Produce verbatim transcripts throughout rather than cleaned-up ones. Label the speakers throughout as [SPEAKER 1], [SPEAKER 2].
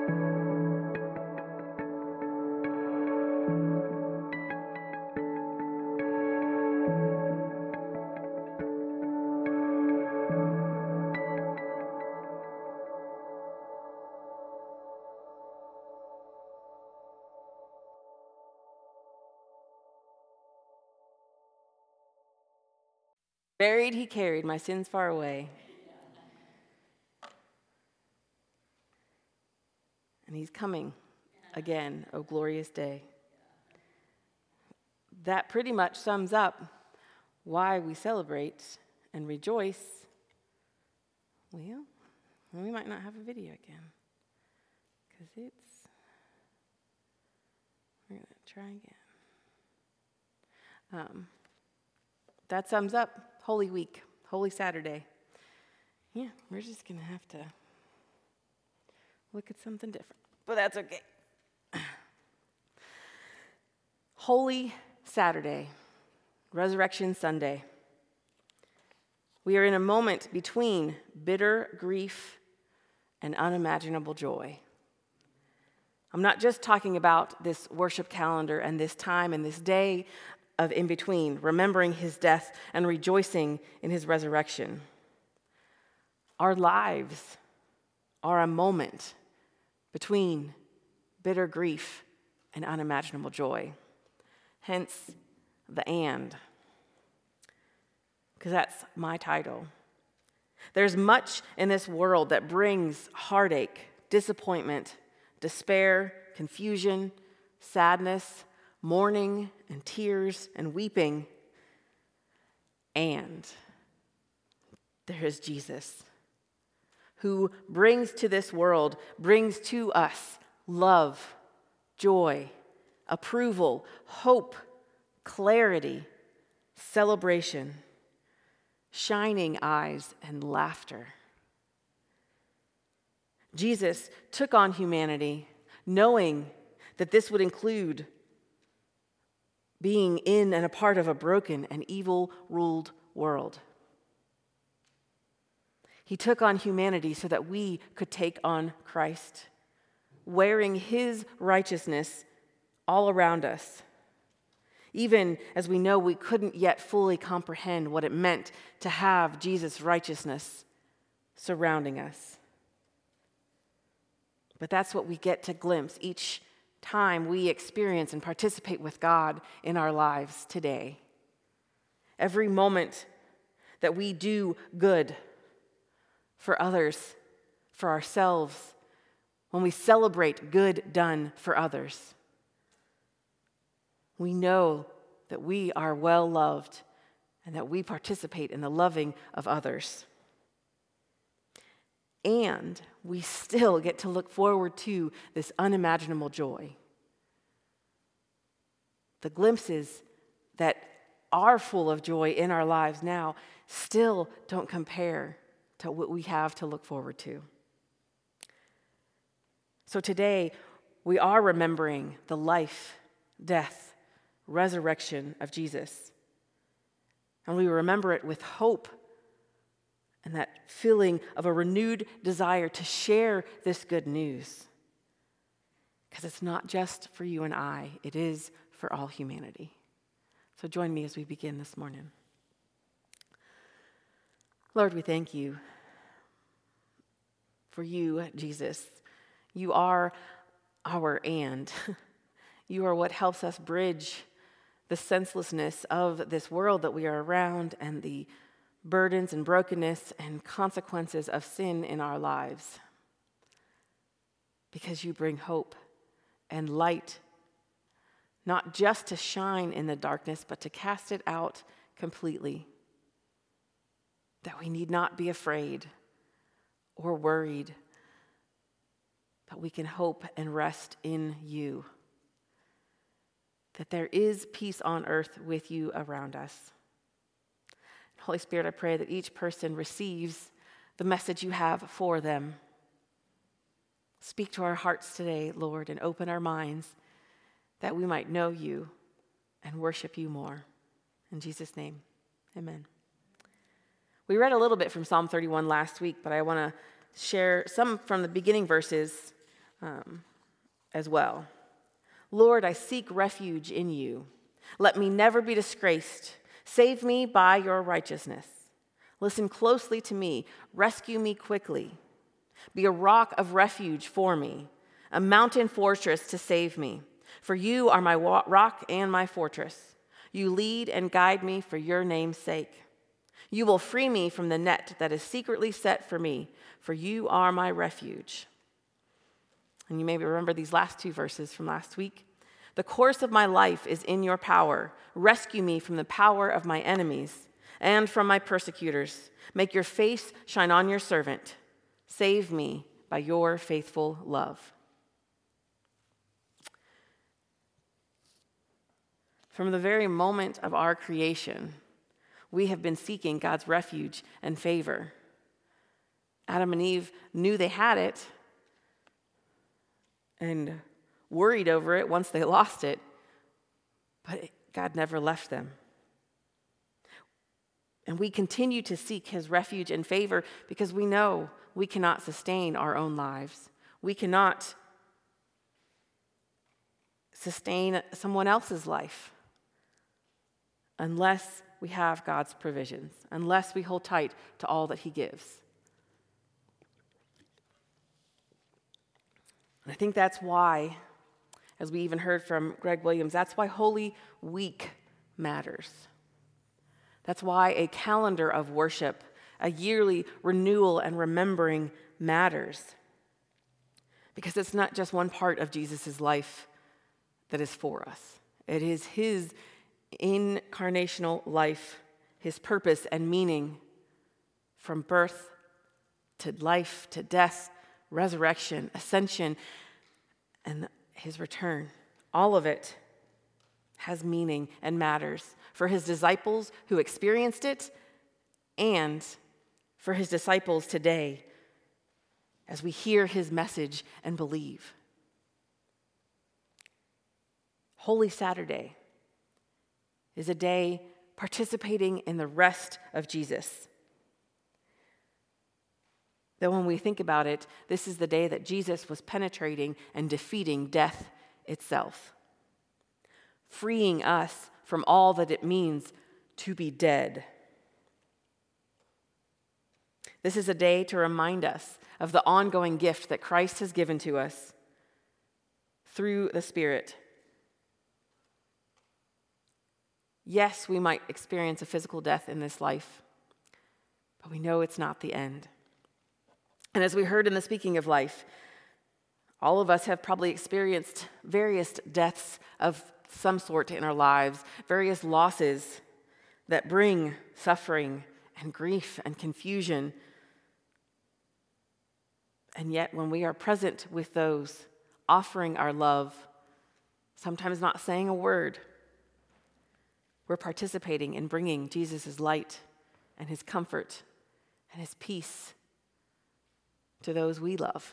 [SPEAKER 1] Buried he carried my sins far away. And he's coming again, O glorious day. That pretty much sums up why we celebrate and rejoice. Well, we might not have a video again, because it's, we're going to try again. Um, that sums up Holy Week, Holy Saturday. Yeah, we're just going to have to look at something different, but that's okay. Holy Saturday, Resurrection Sunday. We are in a moment between bitter grief and unimaginable joy. I'm not just talking about this worship calendar and this time and this day of in between, remembering his death and rejoicing in his resurrection. Our lives are a moment between bitter grief and unimaginable joy. Hence the and, because that's my title. There's much in this world that brings heartache, disappointment, despair, confusion, sadness, mourning, and tears, and weeping. And there is Jesus, who brings to this world, brings to us love, joy, approval, hope, clarity, celebration, shining eyes, and laughter. Jesus took on humanity, knowing that this would include being in and a part of a broken and evil-ruled world. He took on humanity so that we could take on Christ, wearing his righteousness all around us, even as we know we couldn't yet fully comprehend what it meant to have Jesus' righteousness surrounding us. But that's what we get to glimpse each time we experience and participate with God in our lives today. Every moment that we do good for others, for ourselves, when we celebrate good done for others, we know that we are well loved and that we participate in the loving of others. And we still get to look forward to this unimaginable joy. The glimpses that are full of joy in our lives now still don't compare to what we have to look forward to. So today, we are remembering the life, death, resurrection of Jesus. And we remember it with hope and that feeling of a renewed desire to share this good news. Because it's not just for you and I, it is for all humanity. So join me as we begin this morning. Lord, we thank you for you, Jesus. You are our and. You are what helps us bridge the senselessness of this world that we are around and the burdens and brokenness and consequences of sin in our lives. Because you bring hope and light, not just to shine in the darkness, but to cast it out completely. That we need not be afraid or worried, but we can hope and rest in you. That there is peace on earth with you around us. Holy Spirit, I pray that each person receives the message you have for them. Speak to our hearts today, Lord, and open our minds that we might know you and worship you more. In Jesus' name, amen. We read a little bit from Psalm thirty-one last week, but I want to share some from the beginning verses um, as well. Lord, I seek refuge in you. Let me never be disgraced. Save me by your righteousness. Listen closely to me. Rescue me quickly. Be a rock of refuge for me, a mountain fortress to save me. For you are my rock and my fortress. You lead and guide me for your name's sake. You will free me from the net that is secretly set for me, for you are my refuge. And you maybe remember these last two verses from last week. The course of my life is in your power. Rescue me from the power of my enemies and from my persecutors. Make your face shine on your servant. Save me by your faithful love. From the very moment of our creation, we have been seeking God's refuge and favor. Adam and Eve knew they had it and worried over it once they lost it, but God never left them. And we continue to seek his refuge and favor because we know we cannot sustain our own lives. We cannot sustain someone else's life unless we have God's provisions, unless we hold tight to all that he gives. And I think that's why, as we even heard from Greg Williams, that's why Holy Week matters. That's why a calendar of worship, a yearly renewal and remembering matters. Because it's not just one part of Jesus' life that is for us. It is his incarnational life, his purpose and meaning from birth to life to death, resurrection, ascension, and his return. All of it has meaning and matters for his disciples who experienced it and for his disciples today as we hear his message and believe. Holy Saturday is a day participating in the rest of Jesus. That when we think about it, this is the day that Jesus was penetrating and defeating death itself, freeing us from all that it means to be dead. This is a day to remind us of the ongoing gift that Christ has given to us through the Spirit. Yes, we might experience a physical death in this life, but we know it's not the end. And as we heard in the Speaking of Life, all of us have probably experienced various deaths of some sort in our lives, various losses that bring suffering and grief and confusion. And yet, when we are present with those, offering our love, sometimes not saying a word, we're participating in bringing Jesus' light and his comfort and his peace to those we love.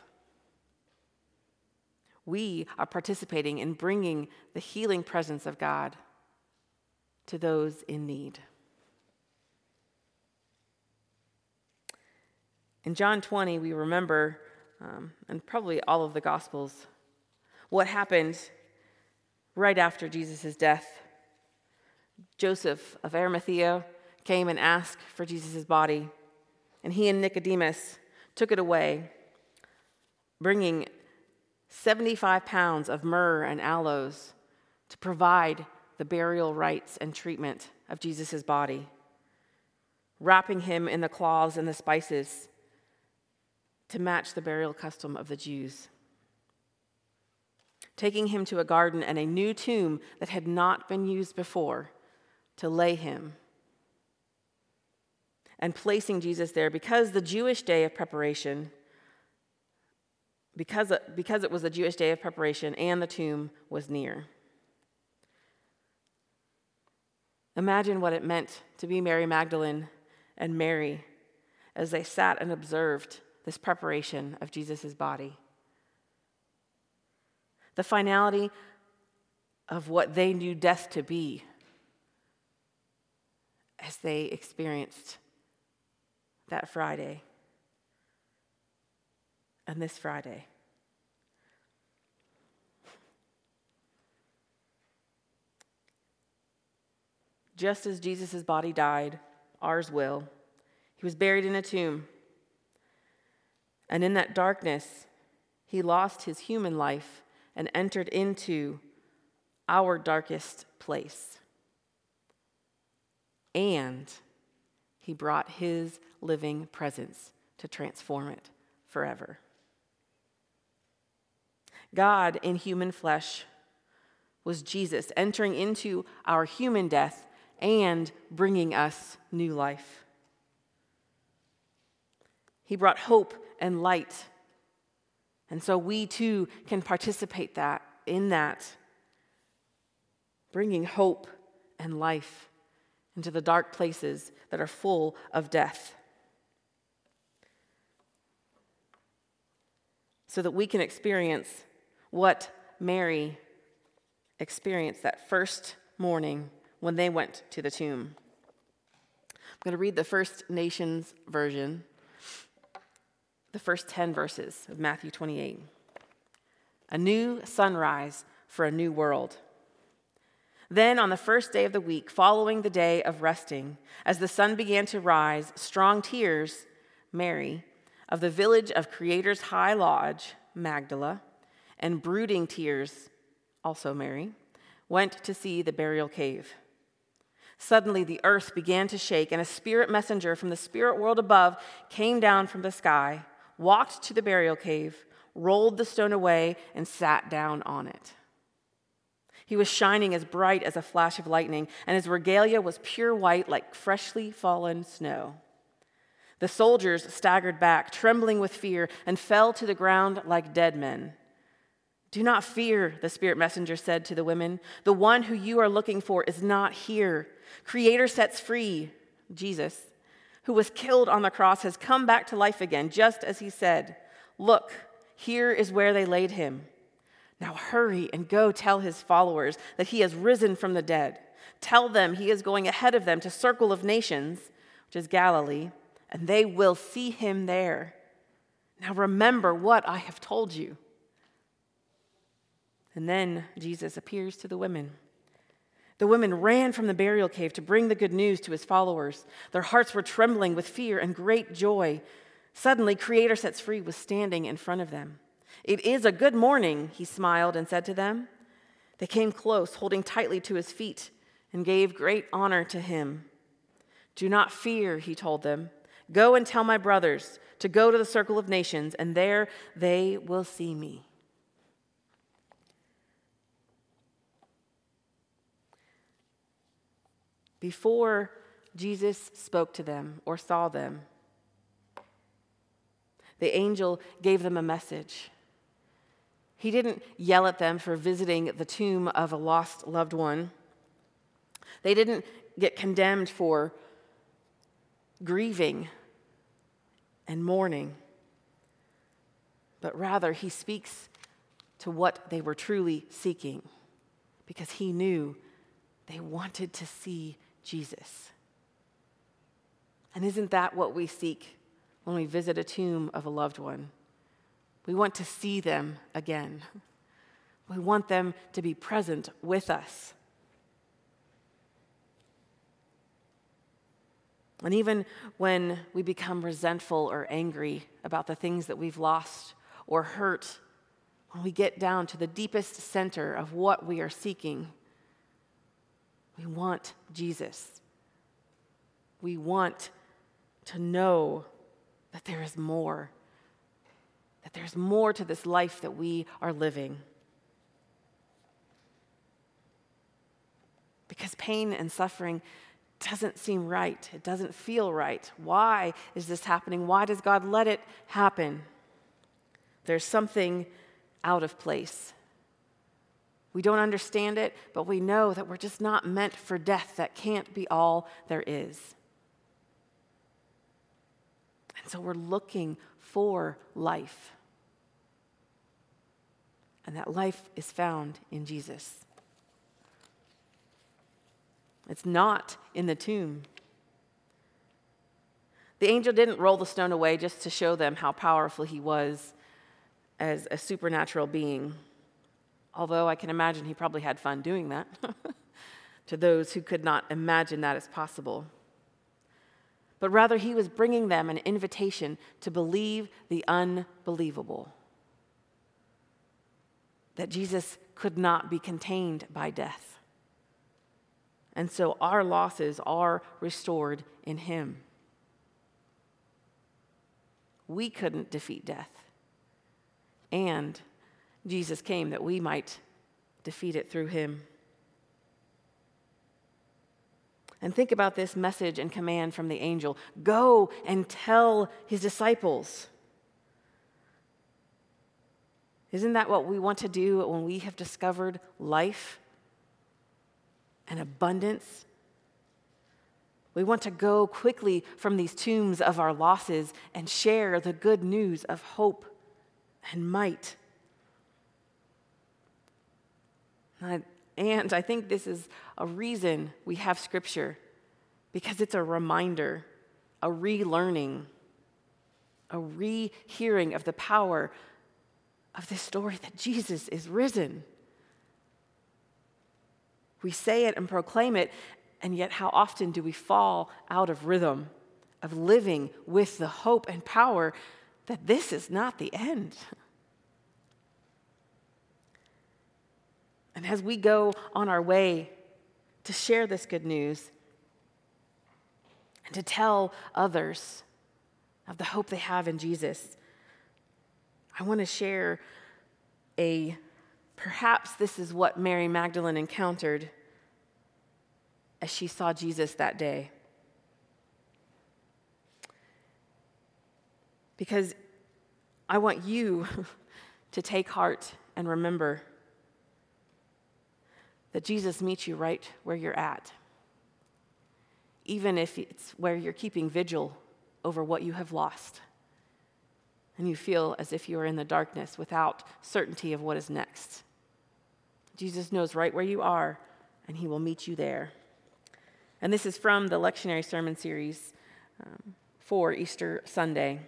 [SPEAKER 1] We are participating in bringing the healing presence of God to those in need. In John twenty, we remember, um, and probably all of the Gospels, what happened right after Jesus' death. Joseph of Arimathea came and asked for Jesus' body, and he and Nicodemus took it away, bringing seventy-five pounds of myrrh and aloes to provide the burial rites and treatment of Jesus' body, wrapping him in the cloths and the spices to match the burial custom of the Jews, taking him to a garden and a new tomb that had not been used before to lay him, and placing Jesus there because the Jewish day of preparation, because, because it was the Jewish day of preparation and the tomb was near. Imagine what it meant to be Mary Magdalene and Mary as they sat and observed this preparation of Jesus' body. The finality of what they knew death to be as they experienced that Friday and this Friday. Just as Jesus' body died, ours will. He was buried in a tomb. And in that darkness, he lost his human life and entered into our darkest place. And he brought his living presence to transform it forever. God in human flesh was Jesus entering into our human death and bringing us new life. He brought hope and light. And so we too can participate that in that, bringing hope and life into the dark places that are full of death, so that we can experience what Mary experienced that first morning when they went to the tomb. I'm going to read the First Nations version, the first ten verses of Matthew twenty-eight. A new sunrise for a new world. Then on the first day of the week, following the day of resting, as the sun began to rise, strong tears, Mary, of the village of Creator's High Lodge, Magdala, and brooding tears, also Mary, went to see the burial cave. Suddenly the earth began to shake, and a spirit messenger from the spirit world above came down from the sky, walked to the burial cave, rolled the stone away, and sat down on it. He was shining as bright as a flash of lightning, and his regalia was pure white like freshly fallen snow. The soldiers staggered back, trembling with fear, and fell to the ground like dead men. "Do not fear," the spirit messenger said to the women. "The one who you are looking for is not here. Creator sets free, Jesus, who was killed on the cross, has come back to life again, just as he said. Look, here is where they laid him. Now hurry and go tell his followers that he has risen from the dead. Tell them he is going ahead of them to Circle of Nations, which is Galilee, and they will see him there. Now remember what I have told you." And then Jesus appears to the women. The women ran from the burial cave to bring the good news to his followers. Their hearts were trembling with fear and great joy. Suddenly, Creator Sets Free was standing in front of them. "It is a good morning," he smiled and said to them. They came close, holding tightly to his feet, and gave great honor to him. "Do not fear," he told them. "Go and tell my brothers to go to the Circle of Nations, and there they will see me." Before Jesus spoke to them or saw them, the angel gave them a message. He didn't yell at them for visiting the tomb of a lost loved one. They didn't get condemned for grieving and mourning. But rather, he speaks to what they were truly seeking, because he knew they wanted to see Jesus. And isn't that what we seek when we visit a tomb of a loved one? We want to see them again. We want them to be present with us. And even when we become resentful or angry about the things that we've lost or hurt, when we get down to the deepest center of what we are seeking, we want Jesus. We want to know that there is more, that there's more to this life that we are living. Because pain and suffering doesn't seem right. It doesn't feel right. Why is this happening? Why does God let it happen? There's something out of place. We don't understand it, but we know that we're just not meant for death. That can't be all there is. And so we're looking for life. And that life is found in Jesus. It's not in the tomb. The angel didn't roll the stone away just to show them how powerful he was as a supernatural being, although I can imagine he probably had fun doing that. to those who could not imagine that as possible. But rather, he was bringing them an invitation to believe the unbelievable, that Jesus could not be contained by death. And so our losses are restored in him. We couldn't defeat death, and Jesus came that we might defeat it through him. And think about this message and command from the angel. Go and tell his disciples. Isn't that what we want to do when we have discovered life and abundance? We want to go quickly from these tombs of our losses and share the good news of hope and might. And I think this is a reason we have Scripture, because it's a reminder, a relearning, a rehearing of the power of this story that Jesus is risen. We say it and proclaim it, and yet how often do we fall out of rhythm of living with the hope and power that this is not the end? And as we go on our way to share this good news and to tell others of the hope they have in Jesus, I want to share a, perhaps this is what Mary Magdalene encountered as she saw Jesus that day. Because I want you to take heart and remember that Jesus meets you right where you're at, even if it's where you're keeping vigil over what you have lost, and you feel as if you are in the darkness without certainty of what is next. Jesus knows right where you are, and he will meet you there. And this is from the lectionary sermon series um, for Easter Sunday.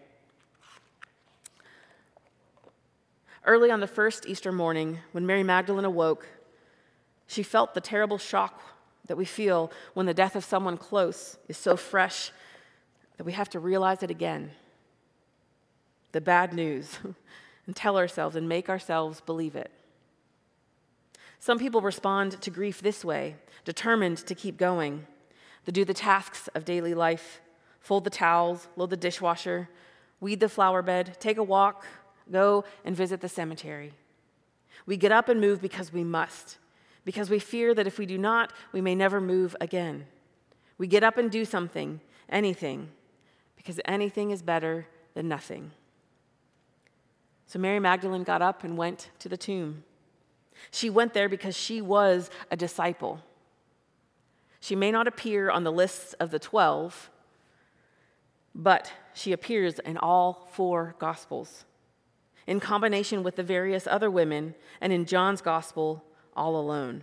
[SPEAKER 1] Early on the first Easter morning, when Mary Magdalene awoke, she felt the terrible shock that we feel when the death of someone close is so fresh that we have to realize it again. The bad news, and tell ourselves and make ourselves believe it. Some people respond to grief this way, determined to keep going. They do the tasks of daily life, fold the towels, load the dishwasher, weed the flower bed, take a walk, go and visit the cemetery. We get up and move because we must, because we fear that if we do not, we may never move again. We get up and do something, anything, because anything is better than nothing. So Mary Magdalene got up and went to the tomb. She went there because she was a disciple. She may not appear on the lists of the twelve, but she appears in all four Gospels, in combination with the various other women, and in John's Gospel, all alone.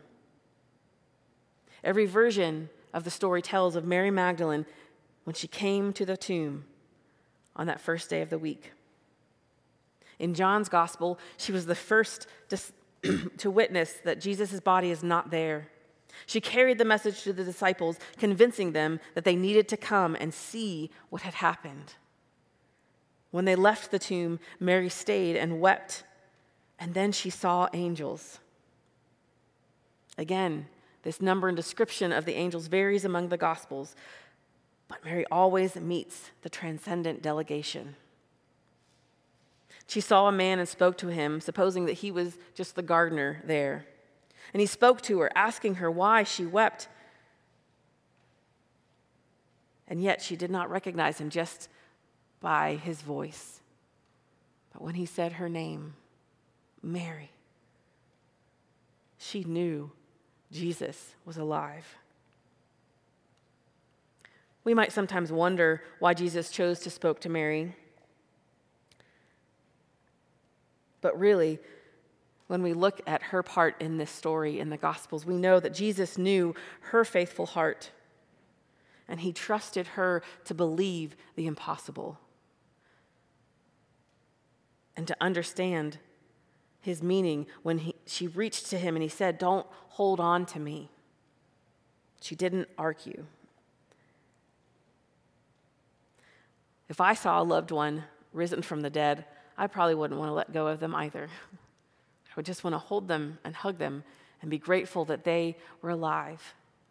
[SPEAKER 1] Every version of the story tells of Mary Magdalene when she came to the tomb on that first day of the week. In John's Gospel, she was the first to, to witness that Jesus' body is not there. She carried the message to the disciples, convincing them that they needed to come and see what had happened. When they left the tomb, Mary stayed and wept, and then she saw angels. Again, this number and description of the angels varies among the Gospels, but Mary always meets the transcendent delegation. She saw a man and spoke to him, supposing that he was just the gardener there. And he spoke to her, asking her why she wept. And yet she did not recognize him just by his voice. But when he said her name, Mary, she knew Jesus was alive. We might sometimes wonder why Jesus chose to speak to Mary. But really, when we look at her part in this story in the Gospels, we know that Jesus knew her faithful heart, and he trusted her to believe the impossible and to understand his meaning when he, she reached to him and he said, "Don't hold on to me. She didn't argue. If I saw a loved one risen from the dead, I probably wouldn't want to let go of them either. I would just want to hold them and hug them and be grateful that they were alive.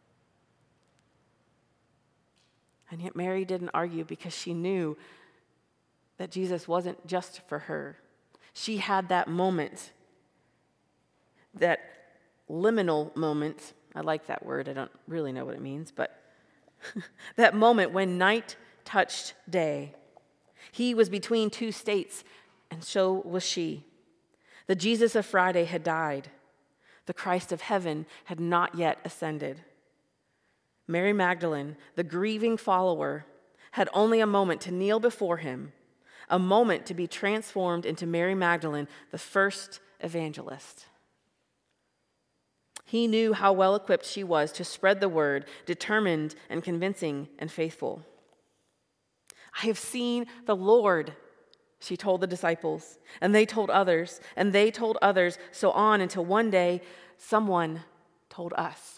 [SPEAKER 1] And yet Mary didn't argue because she knew that Jesus wasn't just for her. She had that moment, that liminal moment. I like that word. I don't really know what it means, but that moment when night touched day. He was between two states, and so was she. The Jesus of Friday had died. The Christ of heaven had not yet ascended. Mary Magdalene, the grieving follower, had only a moment to kneel before him, a moment to be transformed into Mary Magdalene, the first evangelist. He knew how well equipped she was to spread the word, determined and convincing and faithful. I have seen the Lord, she told the disciples, and they told others, and they told others, so on until one day someone told us.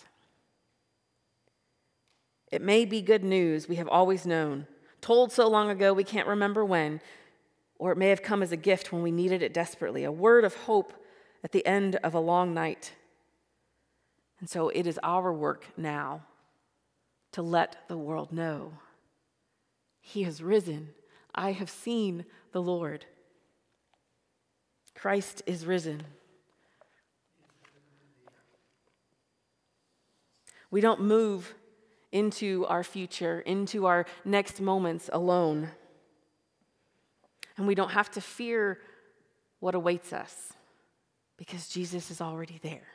[SPEAKER 1] It may be good news we have always known, told so long ago we can't remember when, or it may have come as a gift when we needed it desperately, a word of hope at the end of a long night. And so it is our work now to let the world know. He has risen. I have seen the Lord. Christ is risen. We don't move into our future, into our next moments alone. And we don't have to fear what awaits us because Jesus is already there.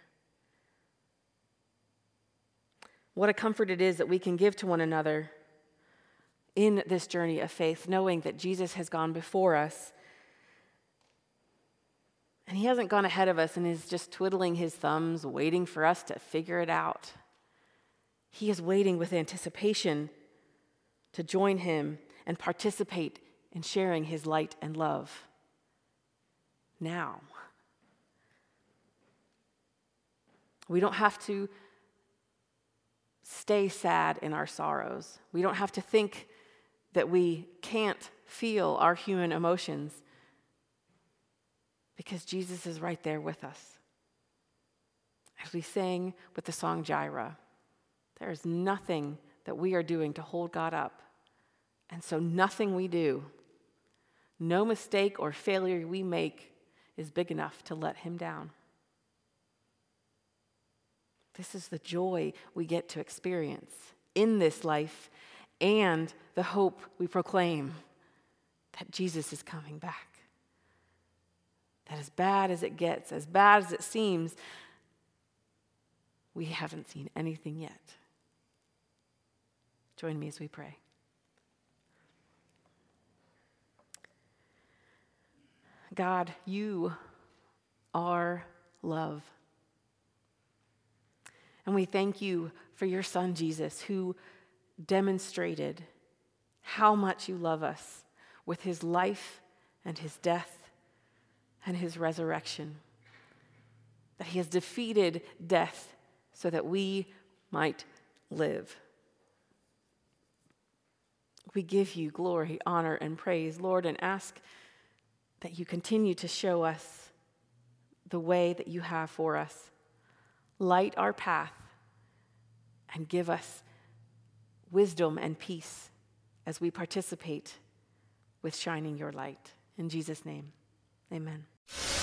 [SPEAKER 1] What a comfort it is that we can give to one another in this journey of faith, knowing that Jesus has gone before us. And he hasn't gone ahead of us and is just twiddling his thumbs, waiting for us to figure it out. He is waiting with anticipation to join him and participate in sharing his light and love now. We don't have to stay sad in our sorrows. We don't have to think that we can't feel our human emotions because Jesus is right there with us. As we sang with the song Jireh, there is nothing that we are doing to hold God up. And so nothing we do, no mistake or failure we make is big enough to let him down. This is the joy we get to experience in this life and the hope we proclaim that Jesus is coming back. That as bad as it gets, as bad as it seems, we haven't seen anything yet. Join me as we pray. God, you are love. And we thank you for your son, Jesus, who demonstrated how much you love us with his life and his death and his resurrection. That he has defeated death so that we might live. We give you glory, honor, and praise, Lord, and ask that you continue to show us the way that you have for us. Light our path and give us wisdom and peace as we participate with shining your light. In Jesus' name, amen.